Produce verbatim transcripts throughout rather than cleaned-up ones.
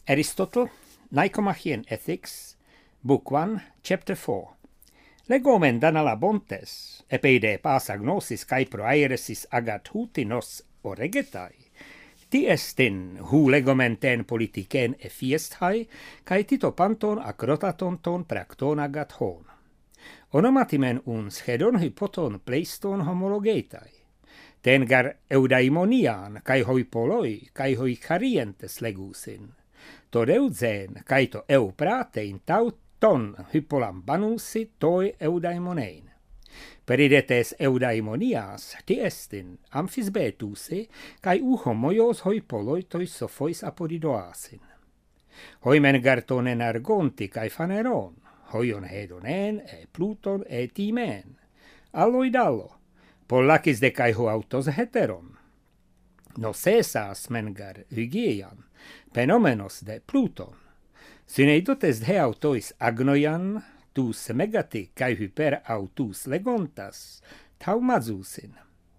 Aristotle, Nicomachean Ethics, Book one, Chapter four. Legomen danala bontes, epeide pas agnosis cae pro aeresis agat hutinos oregetai, tiestin hu legomen ten politicen effiestai, cae tito panton acrotaton ton practon agat hon. Onomatimen un schedon hypoton pleiston homologetai, ten gar eudaimonian, cae hoi poloi, cae hoi carientes legusin, to eudzen, cae to eu pratein tauton hypolam banusi toi eudaimonein. Peridetes eudaimonias tiestin amphisbetusi, cae u homoios hoi poloi toi sophois apodidoasin. Hoimen gartonen argonti cae faneron, hoion hedonen, e pluton, e timen, alloidallo, pollakis de cae ho autos heteron. No cesas mengar hygieian, penomenos de pluton, syneidotes de autois agnoian, tus megati cae hyper autus legontas, taumazusin.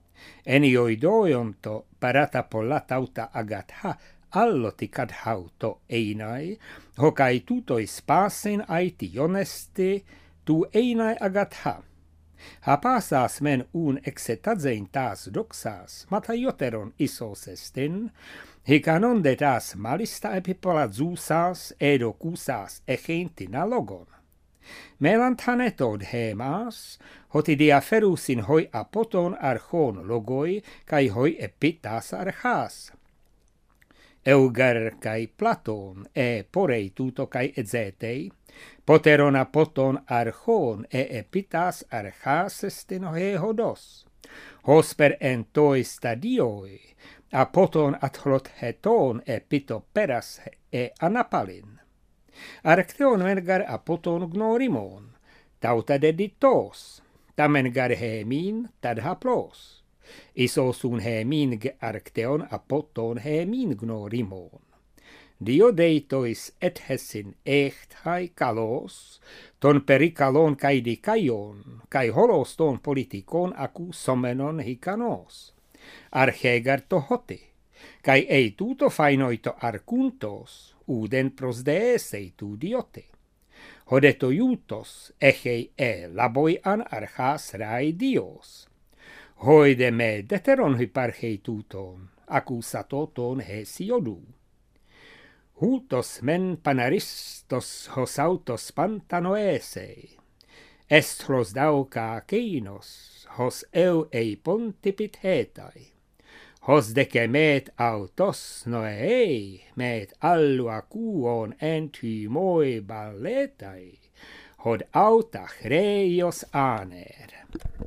Enioidoionto parata polla tauta agatha, alloti cad hauto einai, hocai tutois pasin aiti honesti, tu einai agatha. Ha pasas men un exetazein tas doxas, mata ioteron isos estin, hica non de tas malista epipola zusas, edo cusas echentin alogon. Melantanetod hemas, hoti diaferusin hoi apoton archon logoi, cae hoi epitas archas. Euger cae Platon e porei tuto cae ezetei, poteron apoton archon e epitas archas estin he hodos. Hosper en toi stadioi, apoton athlot heton e pitoperas e anapalin. Arcteon mengar apoton gnorimon, tauta deditos, tamengar hemin tad haplos. Isosun hemin ge arcteon apoton hemin gnorimon. Diodeitois et hessin echt hai kalos, ton pericalon cae dicaion, cae holos ton politikon acu somenon hicanos. Archegar to hoti, cae ei tuto fainoito arcuntos, uden pros deesei tu diote. Hodeto iutos, echei e laboian archas rai dios. Hoide me deteron hyparchei tuton, accusato ton hesiodu. Hutos men panaristos hos autos pantanoesei, estros dauca keinos, hos eu ei pontipit hetai, hos dece met autos noei, met allua cuon enty moi balletai, hod autach reios aner.